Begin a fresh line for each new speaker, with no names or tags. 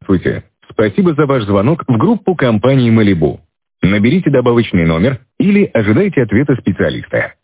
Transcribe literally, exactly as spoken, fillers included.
Здравствуйте. Спасибо за ваш звонок в группу компании «Малибу». Наберите добавочный номер или ожидайте ответа специалиста.